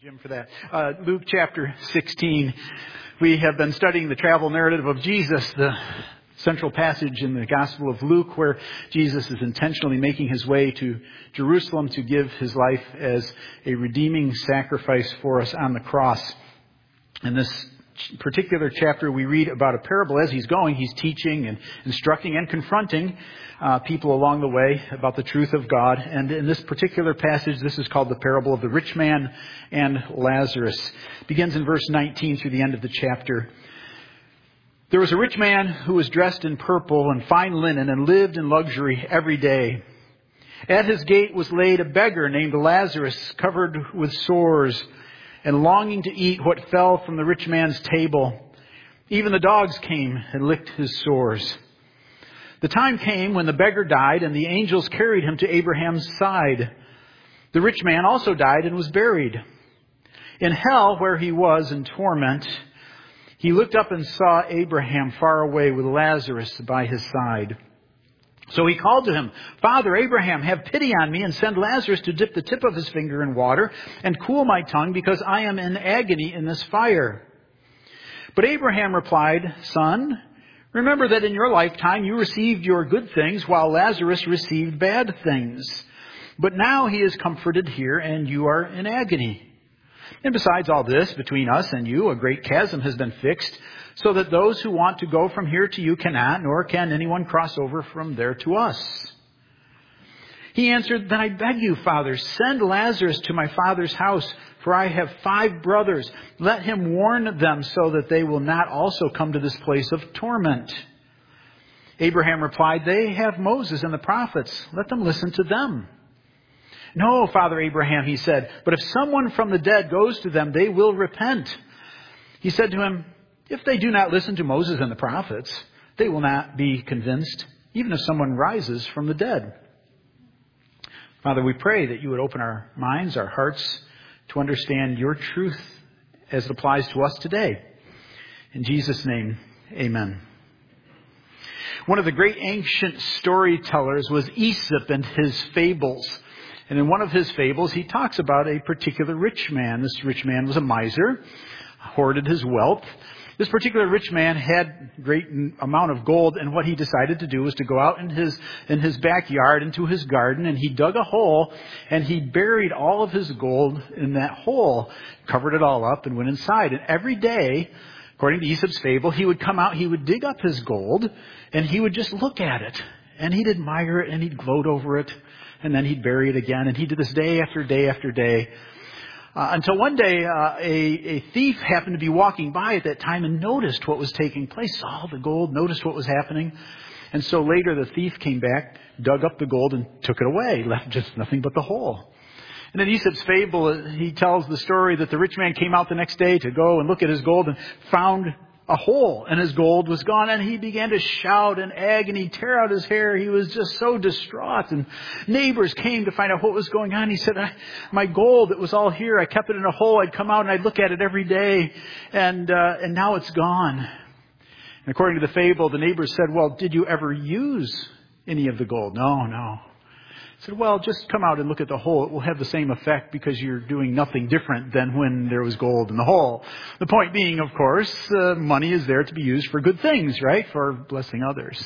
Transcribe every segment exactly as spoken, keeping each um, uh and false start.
Jim, for that. Uh, Luke chapter sixteen. We have been studying the travel narrative of Jesus, the central passage in the Gospel of Luke, where Jesus is intentionally making his way to Jerusalem to give his life as a redeeming sacrifice for us on the cross. In this particular chapter, we read about a parable. As he's going, he's teaching and instructing and confronting uh, people along the way about the truth of God. And in this particular passage, this is called the parable of the rich man and Lazarus. It begins in verse nineteen through the end of the chapter. There was a rich man who was dressed in purple and fine linen and lived in luxury every day. At his gate was laid a beggar named Lazarus, covered with sores and longing to eat what fell from the rich man's table. Even the dogs came and licked his sores. The time came when the beggar died, and the angels carried him to Abraham's side. The rich man also died and was buried. In hell, where he was in torment, he looked up and saw Abraham far away with Lazarus by his side. So he called to him, "Father Abraham, have pity on me and send Lazarus to dip the tip of his finger in water and cool my tongue, because I am in agony in this fire." But Abraham replied, "Son, remember that in your lifetime you received your good things, while Lazarus received bad things. But now he is comforted here, and you are in agony. And besides all this, between us and you, a great chasm has been fixed, so that those who want to go from here to you cannot, nor can anyone cross over from there to us." He answered, "Then I beg you, Father, send Lazarus to my father's house, for I have five brothers. Let him warn them so that they will not also come to this place of torment." Abraham replied, "They have Moses and the prophets. Let them listen to them." "No, Father Abraham," he said, "but if someone from the dead goes to them, they will repent." He said to him, "If they do not listen to Moses and the prophets, they will not be convinced, even if someone rises from the dead." Father, we pray that you would open our minds, our hearts, to understand your truth as it applies to us today. In Jesus' name, amen. One of the great ancient storytellers was Aesop and his fables. And in one of his fables, he talks about a particular rich man. This rich man was a miser, hoarded his wealth. This particular rich man had a great amount of gold, and what he decided to do was to go out in his in his backyard, into his garden, and he dug a hole, and he buried all of his gold in that hole, covered it all up, and went inside. And every day, according to Aesop's fable, he would come out, he would dig up his gold, and he would just look at it, and he'd admire it, and he'd gloat over it, and then he'd bury it again, and he did this day after day after day. Uh, until one day, uh, a, a thief happened to be walking by at that time and noticed what was taking place, saw the gold, noticed what was happening. And so later the thief came back, dug up the gold, and took it away, left just nothing but the hole. And in Aesop's fable, he tells the story that the rich man came out the next day to go and look at his gold and found a hole, and his gold was gone, and he began to shout in agony, tear out his hair. He was just so distraught, and neighbors came to find out what was going on. He said, "My gold, it was all here. I kept it in a hole. I'd come out and I'd look at it every day, and uh, and now it's gone." And according to the fable, the neighbors said, "Well, did you ever use any of the gold?" "No, no." He said, "Well, just come out and look at the hole. It will have the same effect, because you're doing nothing different than when there was gold in the hole." The point being, of course, uh, money is there to be used for good things, right? For blessing others.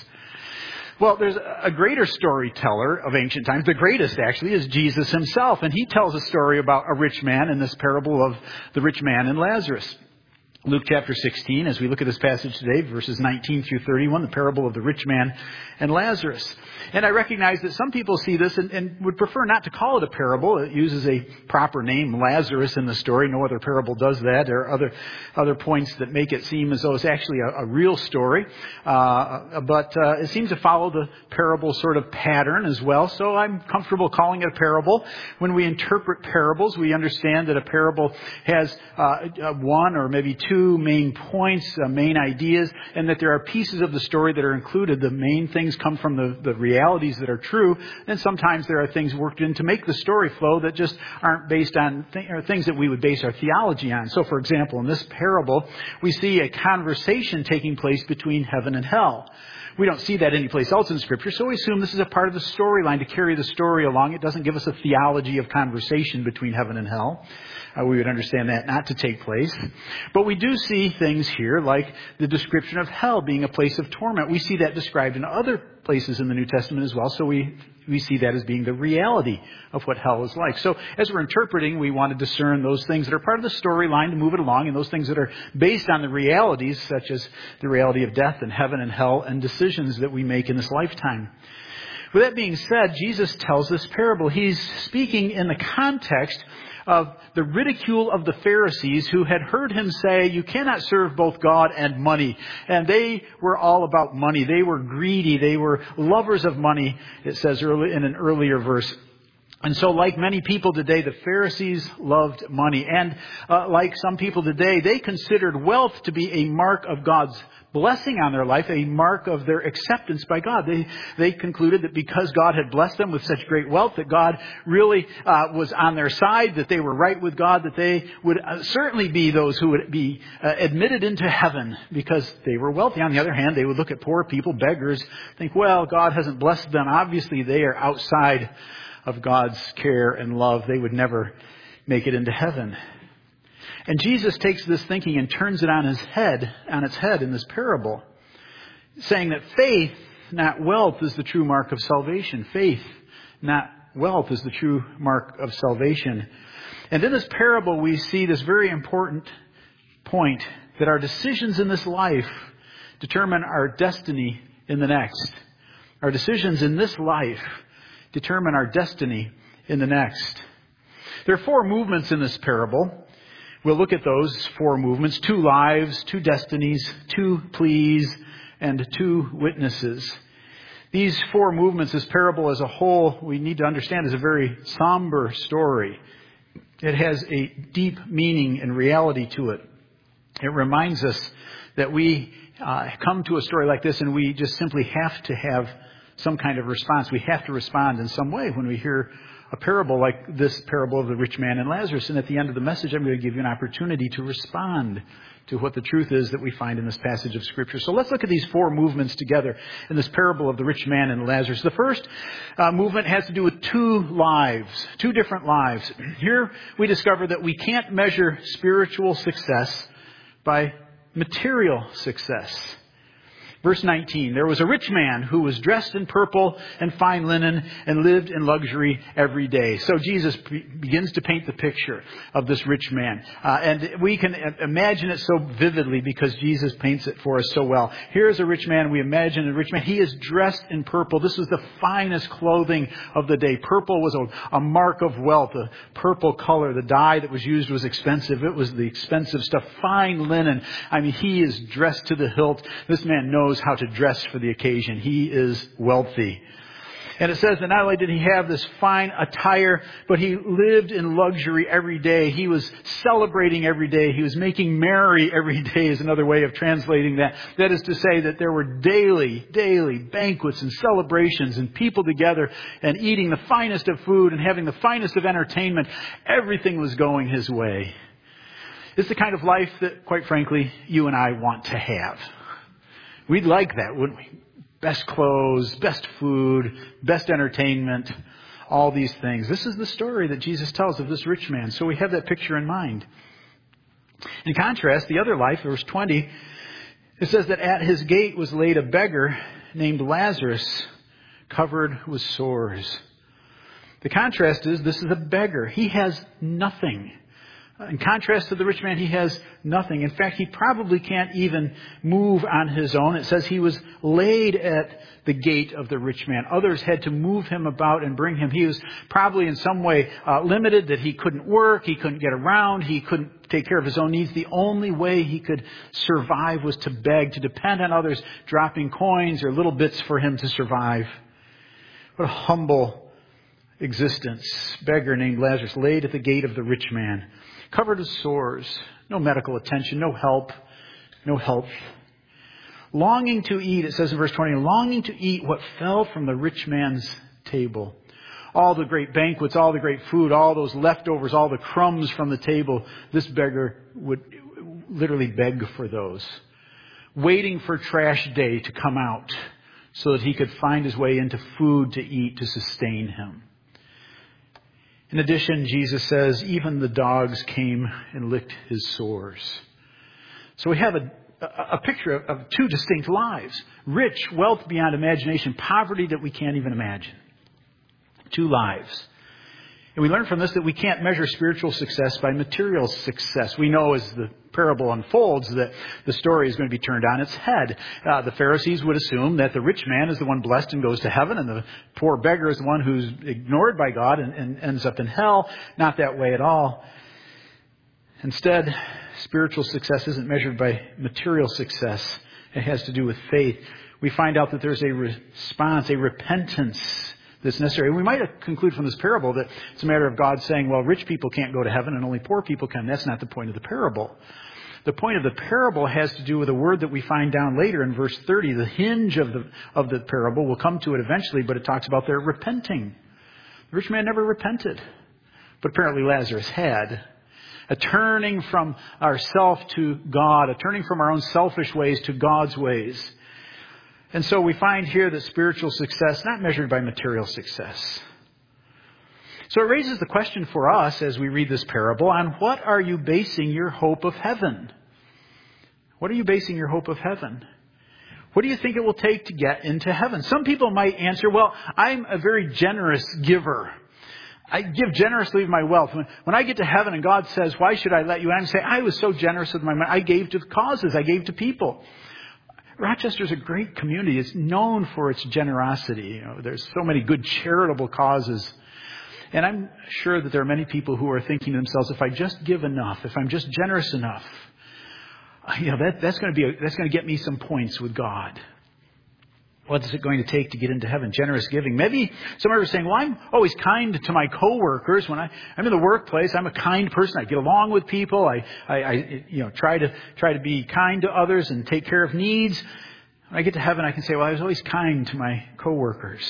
Well, there's a greater storyteller of ancient times. The greatest, actually, is Jesus himself. And he tells a story about a rich man in this parable of the rich man and Lazarus. Luke chapter sixteen, as we look at this passage today, verses nineteen through thirty-one, the parable of the rich man and Lazarus. And I recognize that some people see this and, and would prefer not to call it a parable. It uses a proper name, Lazarus, in the story. No other parable does that. There are other other points that make it seem as though it's actually a, a real story. Uh, but uh, it seems to follow the parable sort of pattern as well. So I'm comfortable calling it a parable. When we interpret parables, we understand that a parable has uh, one or maybe two main points, uh, main ideas, and that there are pieces of the story that are included. The main things come from the, the reality realities that are true. And sometimes there are things worked in to make the story flow that just aren't based on th- or things that we would base our theology on. So, for example, in this parable, we see a conversation taking place between heaven and hell. We don't see that anyplace else in Scripture, so we assume this is a part of the storyline to carry the story along. It doesn't give us a theology of conversation between heaven and hell. Uh, we would understand that not to take place. But we do see things here like the description of hell being a place of torment. We see that described in other places in the New Testament as well, so we we see that as being the reality of what hell is like. So as we're interpreting, we want to discern those things that are part of the storyline to move it along, and those things that are based on the realities, such as the reality of death and heaven and hell and decisions that we make in this lifetime. With that being said, Jesus tells this parable. He's speaking in the context of the ridicule of the Pharisees who had heard him say, you cannot serve both God and money. And they were all about money. They were greedy. They were lovers of money, it says early in an earlier verse. And so like many people today, the Pharisees loved money. And uh, like some people today, they considered wealth to be a mark of God's blessing on their life, a mark of their acceptance by God. They they concluded that because God had blessed them with such great wealth, that God really uh, was on their side, that they were right with God, that they would uh, certainly be those who would be uh, admitted into heaven because they were wealthy. On the other hand, they would look at poor people, beggars, think, well, God hasn't blessed them. Obviously, they are outside of God's care and love. They would never make it into heaven. And Jesus takes this thinking and turns it on his head, on its head in this parable, saying that faith, not wealth, is the true mark of salvation. Faith, not wealth, is the true mark of salvation. And in this parable, we see this very important point that our decisions in this life determine our destiny in the next. Our decisions in this life determine our destiny in the next. There are four movements in this parable. We'll look at those four movements: two lives, two destinies, two pleas, and two witnesses. These four movements, this parable as a whole, we need to understand is a very somber story. It has a deep meaning and reality to it. It reminds us that we uh, come to a story like this and we just simply have to have some kind of response. We have to respond in some way when we hear a parable like this parable of the rich man and Lazarus. And at the end of the message, I'm going to give you an opportunity to respond to what the truth is that we find in this passage of Scripture. So let's look at these four movements together in this parable of the rich man and Lazarus. The first uh, movement has to do with two lives, two different lives. Here we discover that we can't measure spiritual success by material success. Verse nineteen, there was a rich man who was dressed in purple and fine linen and lived in luxury every day. So Jesus be- begins to paint the picture of this rich man. Uh, and we can imagine it so vividly because Jesus paints it for us so well. Here's a rich man. We imagine a rich man. He is dressed in purple. This was the finest clothing of the day. Purple was a, a mark of wealth. The purple color, the dye that was used was expensive. It was the expensive stuff. Fine linen. I mean, he is dressed to the hilt. This man knows how to dress for the occasion. He is wealthy. And it says that not only did he have this fine attire, but he lived in luxury every day. He was celebrating every day. He was making merry every day is another way of translating that. That is to say that there were daily, daily banquets and celebrations and people together and eating the finest of food and having the finest of entertainment. Everything was going his way. It's the kind of life that, quite frankly, you and I want to have. We'd like that, wouldn't we? Best clothes, best food, best entertainment, all these things. This is the story that Jesus tells of this rich man. So we have that picture in mind. In contrast, the other life, verse twenty, it says that at his gate was laid a beggar named Lazarus, covered with sores. The contrast is this is a beggar. He has nothing. In contrast to the rich man, he has nothing. In fact, he probably can't even move on his own. It says he was laid at the gate of the rich man. Others had to move him about and bring him. He was probably in some way uh, limited, that he couldn't work, he couldn't get around, he couldn't take care of his own needs. The only way he could survive was to beg, to depend on others dropping coins or little bits for him to survive. What a humble existence. Beggar named Lazarus laid at the gate of the rich man, covered with sores, no medical attention, no help, no help. Longing to eat, it says in verse twenty, longing to eat what fell from the rich man's table. All the great banquets, all the great food, all those leftovers, all the crumbs from the table, this beggar would literally beg for those. Waiting for trash day to come out so that he could find his way into food to eat to sustain him. In addition, Jesus says, even the dogs came and licked his sores. So we have a, a, a picture of, of two distinct lives. Rich, wealth beyond imagination, poverty that we can't even imagine. Two lives. And we learn from this that we can't measure spiritual success by material success. We know as the parable unfolds that the story is going to be turned on its head. Uh, the Pharisees would assume that the rich man is the one blessed and goes to heaven, and the poor beggar is the one who's ignored by God and, and ends up in hell. Not that way at all. Instead, spiritual success isn't measured by material success. It has to do with faith. We find out that there's a response, a repentance that's necessary. We might conclude from this parable that it's a matter of God saying, well, rich people can't go to heaven and only poor people can. That's not the point of the parable. The point of the parable has to do with a word that we find down later in verse thirty. The hinge of the of the parable, we'll come to it eventually, but it talks about their repenting. The rich man never repented, but apparently Lazarus had. A turning from ourself to God, a turning from our own selfish ways to God's ways. And so we find here that spiritual success not measured by material success. So it raises the question for us as we read this parable, on what are you basing your hope of heaven? What are you basing your hope of heaven? What do you think it will take to get into heaven? Some people might answer, well, I'm a very generous giver. I give generously of my wealth. When, when I get to heaven and God says, why should I let you in? I say, I was so generous with my money. I gave to causes. I gave to people. Rochester's a great community. It's known for its generosity. You know, there's so many good charitable causes. And I'm sure that there are many people who are thinking to themselves, if I just give enough, if I'm just generous enough, you know, that, that's going to be, a, that's going to get me some points with God. What is it going to take to get into heaven? Generous giving. Maybe somebody was saying, well, I'm always kind to my coworkers. When I, I'm in the workplace, I'm a kind person. I get along with people. I, I, I, you know, try to, try to be kind to others and take care of needs. When I get to heaven, I can say, well, I was always kind to my coworkers.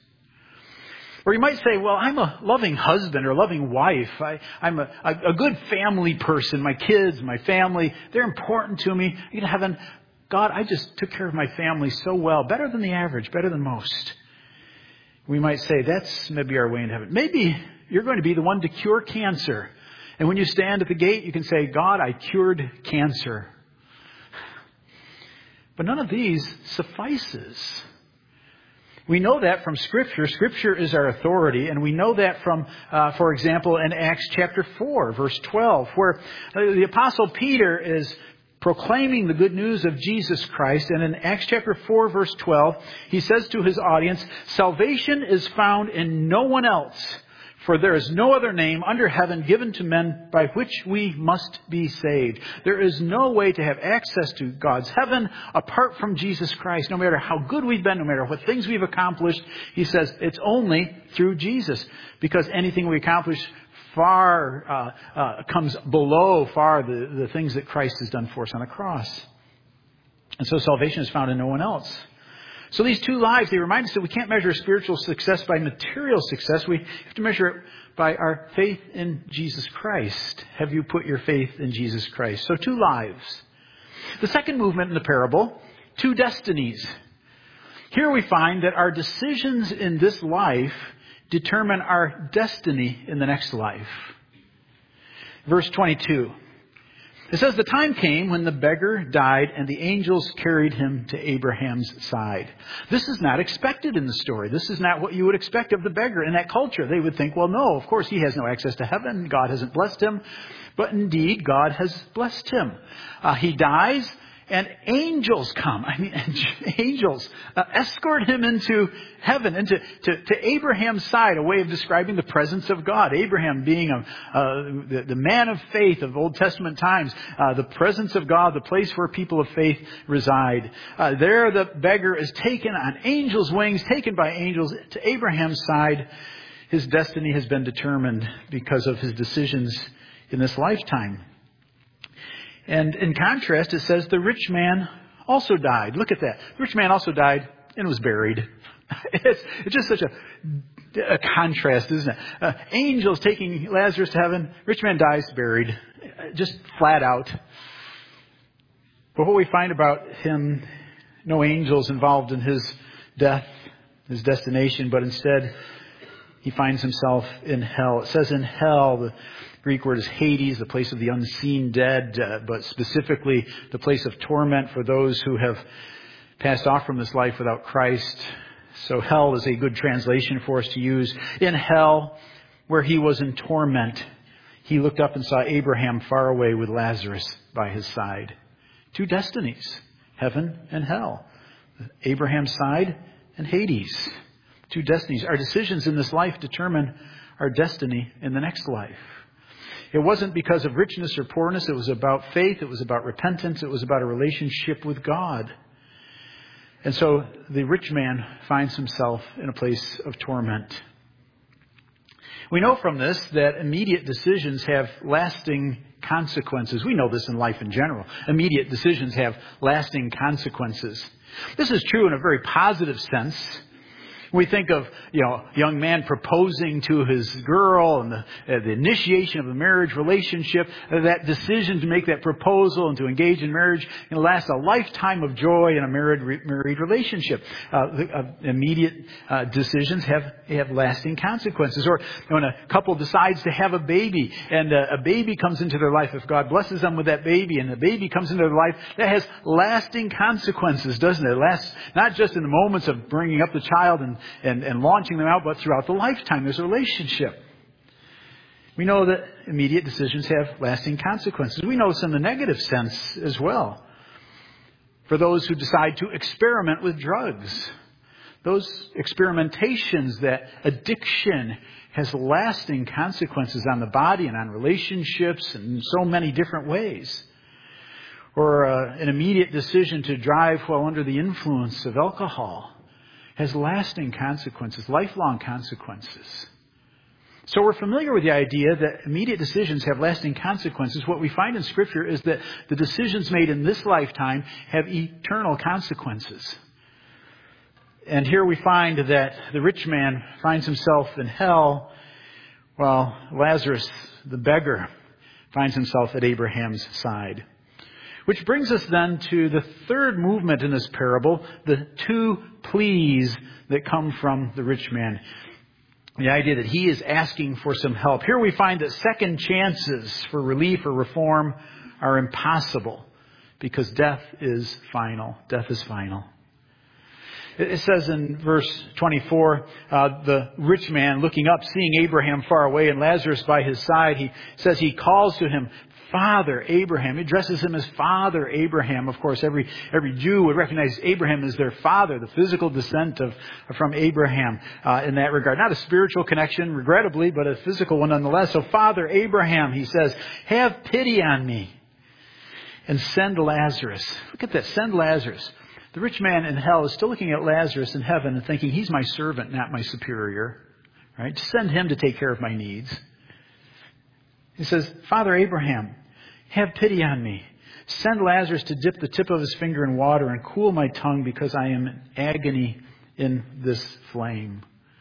Or you might say, well, I'm a loving husband or a loving wife. I, I'm a, a, a good family person. My kids, my family, they're important to me. I get to heaven. God, I just took care of my family so well, better than the average, better than most. We might say that's maybe our way into heaven. Maybe you're going to be the one to cure cancer. And when you stand at the gate, you can say, God, I cured cancer. But none of these suffices. We know that from Scripture. Scripture is our authority. And we know that from, uh, for example, in Acts chapter four, verse twelve, where the Apostle Peter is proclaiming the good news of Jesus Christ. And in Acts chapter four, verse twelve, he says to his audience, salvation is found in no one else, for there is no other name under heaven given to men by which we must be saved. There is no way to have access to God's heaven apart from Jesus Christ. No matter how good we've been, no matter what things we've accomplished, he says it's only through Jesus. Because anything we accomplish far uh, uh, comes below far the, the things that Christ has done for us on the cross. And so salvation is found in no one else. So these two lives, they remind us that we can't measure spiritual success by material success. We have to measure it by our faith in Jesus Christ. Have you put your faith in Jesus Christ? So two lives. The second movement in the parable, two destinies. Here we find that our decisions in this life determine our destiny in the next life. Verse twenty-two. It says, the time came when the beggar died and the angels carried him to Abraham's side. This is not expected in the story. This is not what you would expect of the beggar. In that culture, they would think, well, no, of course, he has no access to heaven. God hasn't blessed him. But indeed, God has blessed him. Uh, he dies. And angels come. I mean, angels uh, escort him into heaven, into to, to Abraham's side, a way of describing the presence of God. Abraham being a, uh, the, the man of faith of Old Testament times, uh, the presence of God, the place where people of faith reside. Uh, there the beggar is taken on angels' wings, taken by angels to Abraham's side. His destiny has been determined because of his decisions in this lifetime. And in contrast, it says the rich man also died. Look at that. The rich man also died and was buried. It's, it's just such a, a contrast, isn't it? Uh, angels taking Lazarus to heaven. Rich man dies, buried. Just flat out. But what we find about him, no angels involved in his death, his destination, but instead he finds himself in hell. It says in hell, the Greek word is Hades, the place of the unseen dead, uh, but specifically the place of torment for those who have passed off from this life without Christ. So hell is a good translation for us to use. In hell, where he was in torment, he looked up and saw Abraham far away with Lazarus by his side. Two destinies, heaven and hell. Abraham's side and Hades. Two destinies. Our decisions in this life determine our destiny in the next life. It wasn't because of richness or poorness. It was about faith. It was about repentance. It was about a relationship with God. And so the rich man finds himself in a place of torment. We know from this that immediate decisions have lasting consequences. We know this in life in general. Immediate decisions have lasting consequences. This is true in a very positive sense. We think of, you know, a young man proposing to his girl and the, uh, the initiation of a marriage relationship. Uh, that decision to make that proposal and to engage in marriage can last a lifetime of joy in a married re- married relationship. Uh, the, uh, immediate uh, decisions have have lasting consequences. Or when a couple decides to have a baby and uh, a baby comes into their life, if God blesses them with that baby and the baby comes into their life, that has lasting consequences, doesn't it? It lasts not just in the moments of bringing up the child and And, and launching them out, but throughout the lifetime there's a relationship. We know that immediate decisions have lasting consequences. We know this in the negative sense as well. For those who decide to experiment with drugs, those experimentations, that addiction has lasting consequences on the body and on relationships in so many different ways. Or uh, an immediate decision to drive while under the influence of alcohol has lasting consequences, lifelong consequences. So we're familiar with the idea that immediate decisions have lasting consequences. What we find in Scripture is that the decisions made in this lifetime have eternal consequences. And here we find that the rich man finds himself in hell, while Lazarus, the beggar, finds himself at Abraham's side. Which brings us then to the third movement in this parable, the two pleas that come from the rich man. The idea that he is asking for some help. Here we find that second chances for relief or reform are impossible because death is final. Death is final. It says in verse twenty-four, uh, the rich man looking up, seeing Abraham far away and Lazarus by his side, he says he calls to him, Father Abraham. He addresses him as Father Abraham. Of course, every every Jew would recognize Abraham as their father, the physical descent of from Abraham uh, in that regard. Not a spiritual connection, regrettably, but a physical one nonetheless. So Father Abraham, he says, have pity on me and send Lazarus. Look at that, send Lazarus. The rich man in hell is still looking at Lazarus in heaven and thinking, he's my servant, not my superior. Right? Send him to take care of my needs. He says, Father Abraham, have pity on me. Send Lazarus to dip the tip of his finger in water and cool my tongue because I am in agony in this flame.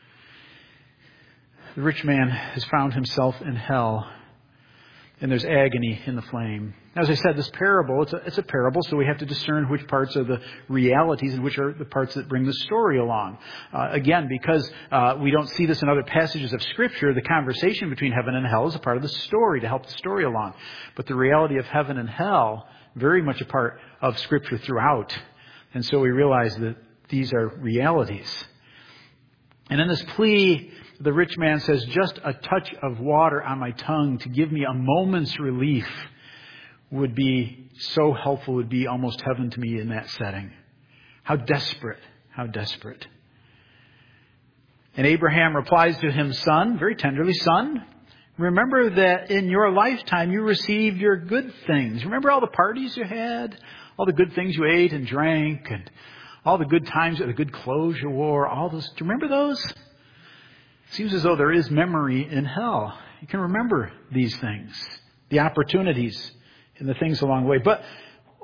The rich man has found himself in hell, and there's agony in the flame. As I said, this parable, it's a, it's a parable, so we have to discern which parts are the realities and which are the parts that bring the story along. Uh, again, because uh, we don't see this in other passages of Scripture, the conversation between heaven and hell is a part of the story to help the story along. But the reality of heaven and hell, very much a part of Scripture throughout. And so we realize that these are realities. And in this plea, the rich man says, just a touch of water on my tongue to give me a moment's relief would be so helpful, would be almost heaven to me in that setting. How desperate, how desperate. And Abraham replies to him, Son, very tenderly, Son, remember that in your lifetime you received your good things. Remember all the parties you had, all the good things you ate and drank, and all the good times, the good clothes you wore, all those. Do you remember those? It seems as though there is memory in hell. You can remember these things, the opportunities and the things along the way. But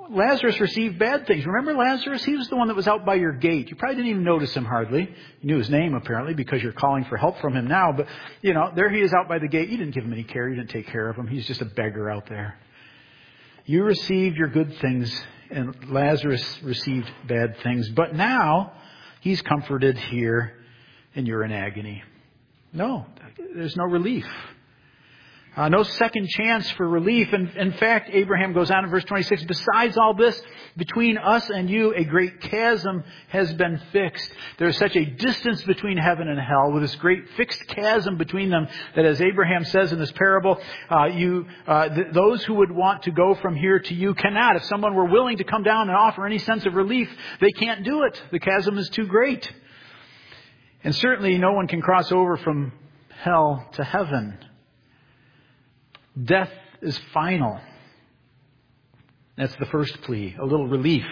Lazarus received bad things. Remember Lazarus? He was the one that was out by your gate. You probably didn't even notice him hardly. You knew his name apparently because you're calling for help from him now. But, you know, there he is out by the gate. You didn't give him any care. You didn't take care of him. He's just a beggar out there. You received your good things, and Lazarus received bad things. But now he's comforted here, and you're in agony. No, there's no relief. Uh, no second chance for relief. And in fact, Abraham goes on in verse twenty-six, besides all this, between us and you, a great chasm has been fixed. There's such a distance between heaven and hell, with this great fixed chasm between them, that as Abraham says in this parable, uh, you, uh, th- those who would want to go from here to you cannot. If someone were willing to come down and offer any sense of relief, they can't do it. The chasm is too great. And certainly no one can cross over from hell to heaven. Death is final. That's the first plea, a little relief.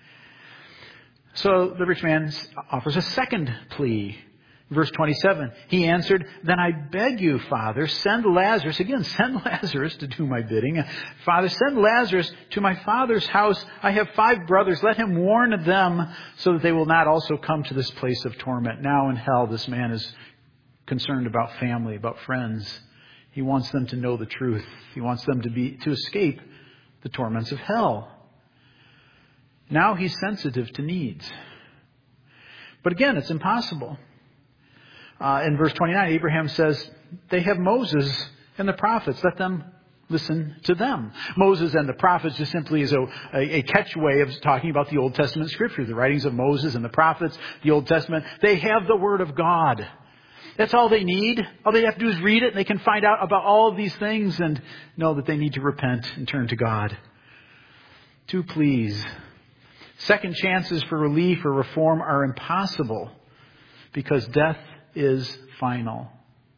So the rich man offers a second plea. Verse twenty-seven, he answered, then I beg you, Father, send Lazarus, again, send Lazarus to do my bidding. Father, send Lazarus to my father's house. I have five brothers. Let him warn them so that they will not also come to this place of torment. Now in hell, this man is concerned about family, about friends. He wants them to know the truth. He wants them to be to escape the torments of hell. Now he's sensitive to needs. But again, it's impossible. Uh, in verse twenty-nine, Abraham says, they have Moses and the prophets. Let them listen to them. Moses and the prophets just simply is a, a, a catch way of talking about the Old Testament scripture. The writings of Moses and the prophets, the Old Testament, they have the Word of God. That's all they need. All they have to do is read it, and they can find out about all of these things and know that they need to repent and turn to God. Two pleas. Second chances for relief or reform are impossible because death is final.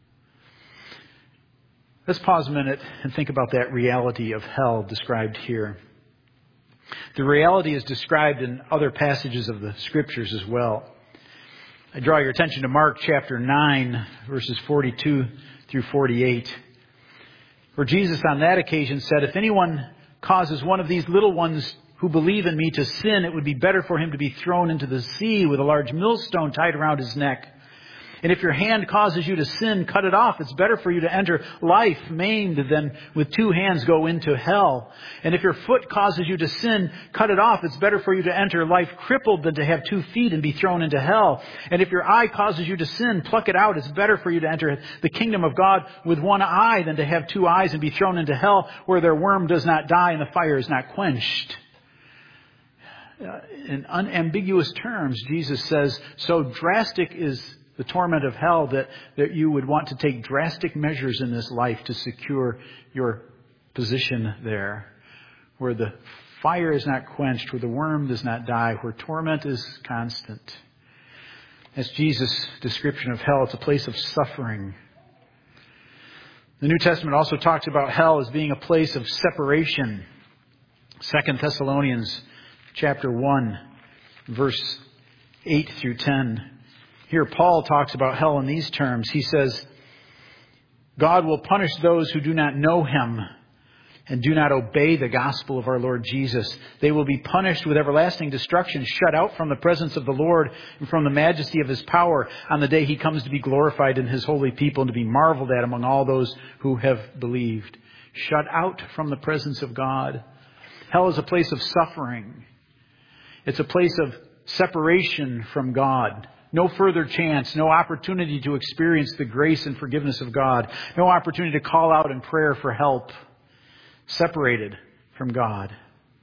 Let's pause a minute and think about that reality of hell described here. The reality is described in other passages of the Scriptures as well. I draw your attention to Mark chapter nine, verses forty-two through forty-eight, where Jesus on that occasion said, if anyone causes one of these little ones who believe in me to sin, it would be better for him to be thrown into the sea with a large millstone tied around his neck. And if your hand causes you to sin, cut it off. It's better for you to enter life maimed than with two hands go into hell. And if your foot causes you to sin, cut it off. It's better for you to enter life crippled than to have two feet and be thrown into hell. And if your eye causes you to sin, pluck it out. It's better for you to enter the kingdom of God with one eye than to have two eyes and be thrown into hell, where their worm does not die and the fire is not quenched. Uh, in unambiguous terms, Jesus says, so drastic is the torment of hell that, that you would want to take drastic measures in this life to secure your position there, where the fire is not quenched, where the worm does not die, where torment is constant. That's Jesus' description of hell. It's a place of suffering. The New Testament also talks about hell as being a place of separation. Second Thessalonians chapter one, verse eight through ten. Here Paul talks about hell in these terms. He says, God will punish those who do not know him and do not obey the gospel of our Lord Jesus. They will be punished with everlasting destruction, shut out from the presence of the Lord and from the majesty of his power on the day he comes to be glorified in his holy people and to be marveled at among all those who have believed. Shut out from the presence of God. Hell is a place of suffering. It's a place of separation from God. No further chance, no opportunity to experience the grace and forgiveness of God. No opportunity to call out in prayer for help. Separated from God.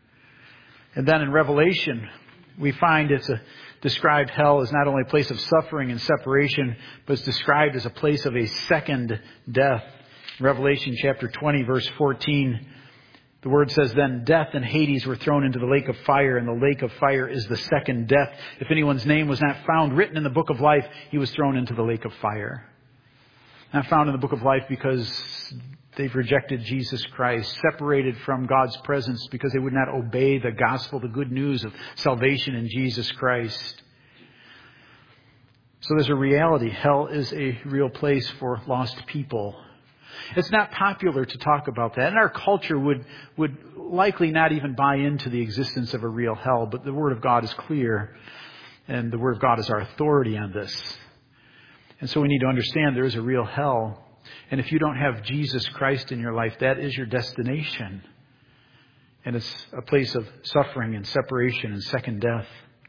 And then in Revelation, we find it's a described hell as not only a place of suffering and separation, but it's described as a place of a second death. In Revelation chapter twenty, verse fourteen, the word says, then death and Hades were thrown into the lake of fire, and the lake of fire is the second death. If anyone's name was not found written in the book of life, he was thrown into the lake of fire. Not found in the book of life because they've rejected Jesus Christ, separated from God's presence because they would not obey the gospel, the good news of salvation in Jesus Christ. So there's a reality. Hell is a real place for lost people. It's not popular to talk about that. And our culture would would will likely not even buy into the existence of a real hell, but the Word of God is clear, and the Word of God is our authority on this. And so we need to understand there is a real hell. And if you don't have Jesus Christ in your life, that is your destination. And it's a place of suffering and separation and second death.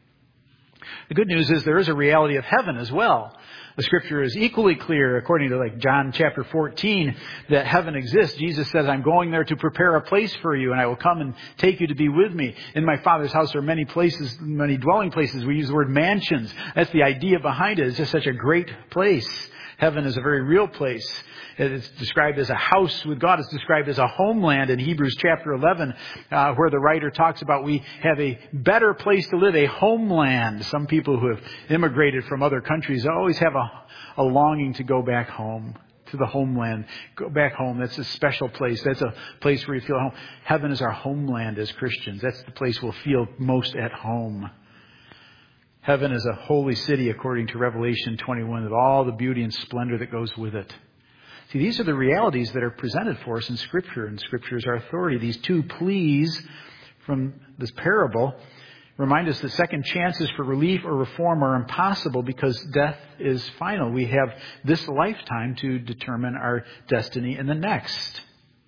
The good news is there is a reality of heaven as well. The Scripture is equally clear, according to like John chapter fourteen, that heaven exists. Jesus says, I'm going there to prepare a place for you, and I will come and take you to be with me. In my Father's house are many places, many dwelling places. We use the word mansions. That's the idea behind it. It's just such a great place. Heaven is a very real place. It's described as a house with God. It's described as a homeland in Hebrews chapter eleven, uh, where the writer talks about we have a better place to live, a homeland. Some people who have immigrated from other countries always have a, a longing to go back home, to the homeland. Go back home. That's a special place. That's a place where you feel home. Heaven is our homeland as Christians. That's the place we'll feel most at home. Heaven is a holy city, according to Revelation twenty-one, with all the beauty and splendor that goes with it. See, these are the realities that are presented for us in Scripture, and Scripture is our authority. These two pleas from this parable remind us that second chances for relief or reform are impossible because death is final. We have this lifetime to determine our destiny in the next.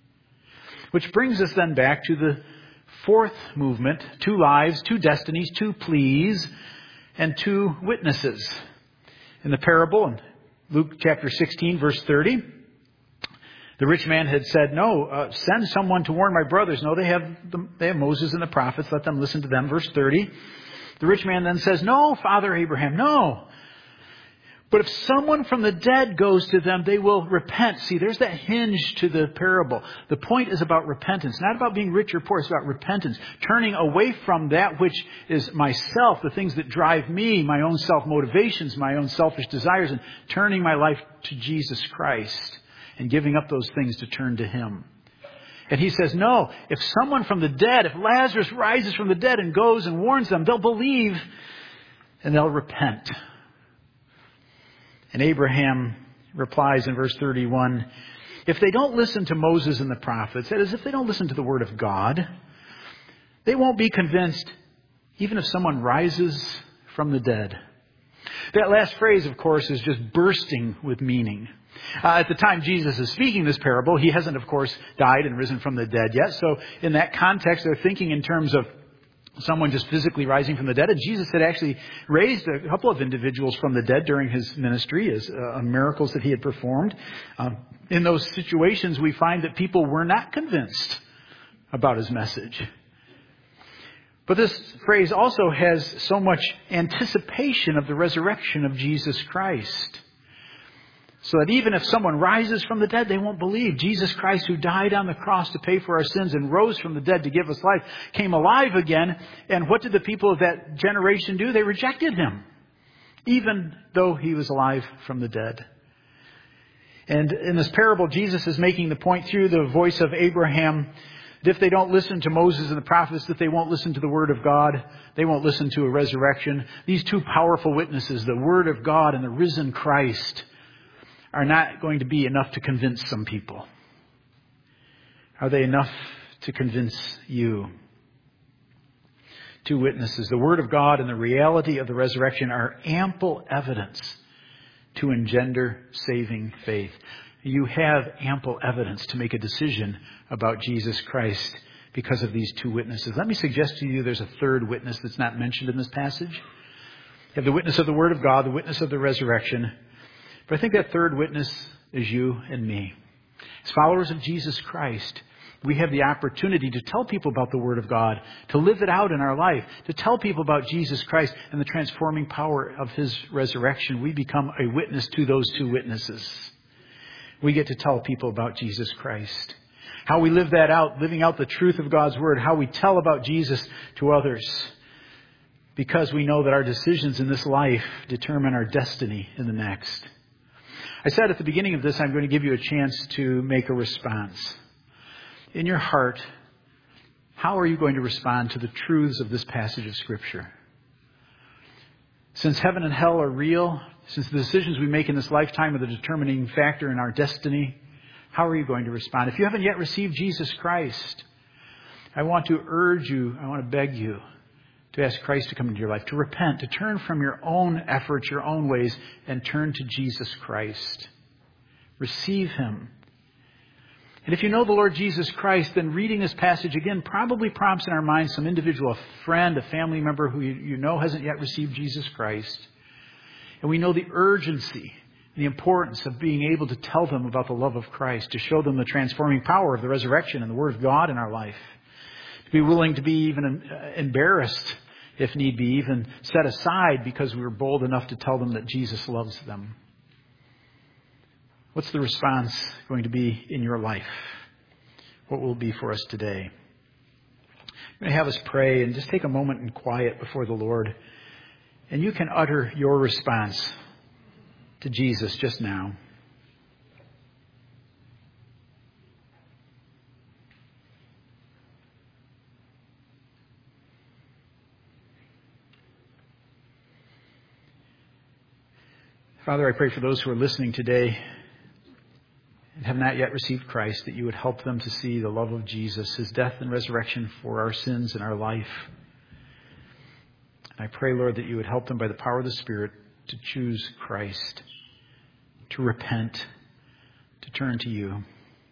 Which brings us then back to the fourth movement, two lives, two destinies, two pleas, and two witnesses. In the parable, in Luke chapter sixteen, verse thirty, the rich man had said, no, uh, send someone to warn my brothers. No, they have the, they have Moses and the prophets. Let them listen to them. Verse thirty. The rich man then says, no, Father Abraham, no. But if someone from the dead goes to them, they will repent. See, there's that hinge to the parable. The point is about repentance, not about being rich or poor. It's about repentance, turning away from that which is myself, the things that drive me, my own self-motivations, my own selfish desires, and turning my life to Jesus Christ and giving up those things to turn to Him. And he says, no, if someone from the dead, if Lazarus rises from the dead and goes and warns them, they'll believe and they'll repent. And Abraham replies in verse thirty-one, if they don't listen to Moses and the prophets, that is, if they don't listen to the Word of God, they won't be convinced even if someone rises from the dead. That last phrase, of course, is just bursting with meaning. Uh, at the time Jesus is speaking this parable, He hasn't, of course, died and risen from the dead yet. So in that context, they're thinking in terms of someone just physically rising from the dead. And Jesus had actually raised a couple of individuals from the dead during His ministry as uh, miracles that He had performed. Um, in those situations, we find that people were not convinced about His message. But this phrase also has so much anticipation of the resurrection of Jesus Christ. So that even if someone rises from the dead, they won't believe. Jesus Christ, who died on the cross to pay for our sins and rose from the dead to give us life, came alive again. And what did the people of that generation do? They rejected Him, even though He was alive from the dead. And in this parable, Jesus is making the point through the voice of Abraham that if they don't listen to Moses and the prophets, that they won't listen to the Word of God. They won't listen to a resurrection. These two powerful witnesses, the Word of God and the risen Christ, are not going to be enough to convince some people. Are they enough to convince you? Two witnesses. The Word of God and the reality of the resurrection are ample evidence to engender saving faith. You have ample evidence to make a decision about Jesus Christ because of these two witnesses. Let me suggest to you there's a third witness that's not mentioned in this passage. You have the witness of the Word of God, the witness of the resurrection. But I think that third witness is you and me. As followers of Jesus Christ, we have the opportunity to tell people about the Word of God, to live it out in our life, to tell people about Jesus Christ and the transforming power of His resurrection. We become a witness to those two witnesses. We get to tell people about Jesus Christ. How we live that out, living out the truth of God's Word, how we tell about Jesus to others. Because we know that our decisions in this life determine our destiny in the next. I said at the beginning of this, I'm going to give you a chance to make a response. In your heart, how are you going to respond to the truths of this passage of Scripture? Since heaven and hell are real, since the decisions we make in this lifetime are the determining factor in our destiny, how are you going to respond? If you haven't yet received Jesus Christ, I want to urge you, I want to beg you to ask Christ to come into your life, to repent, to turn from your own efforts, your own ways, and turn to Jesus Christ. Receive Him. And if you know the Lord Jesus Christ, then reading this passage again probably prompts in our minds some individual, a friend, a family member who you, you know hasn't yet received Jesus Christ. And we know the urgency, the importance of being able to tell them about the love of Christ, to show them the transforming power of the resurrection and the Word of God in our life. To be willing to be even embarrassed, if need be, even set aside because we were bold enough to tell them that Jesus loves them. What's the response going to be in your life? What will it be for us today? I'm going to have us pray and just take a moment in quiet before the Lord. And you can utter your response to Jesus just now. Father, I pray for those who are listening today and have not yet received Christ, that you would help them to see the love of Jesus, His death and resurrection for our sins in our life. And I pray, Lord, that you would help them by the power of the Spirit to choose Christ, to repent, to turn to you.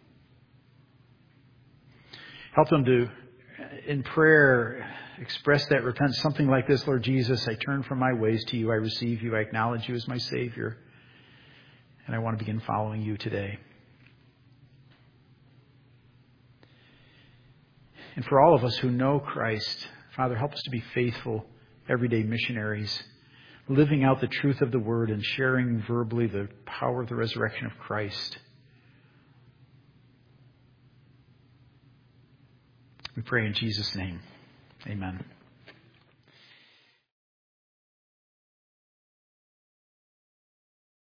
Help them to, in prayer, express that repentance, something like this: Lord Jesus, I turn from my ways to you. I receive you. I acknowledge you as my Savior. And I want to begin following you today. And for all of us who know Christ, Father, help us to be faithful, everyday missionaries, living out the truth of the Word and sharing verbally the power of the resurrection of Christ. We pray in Jesus' name. Amen.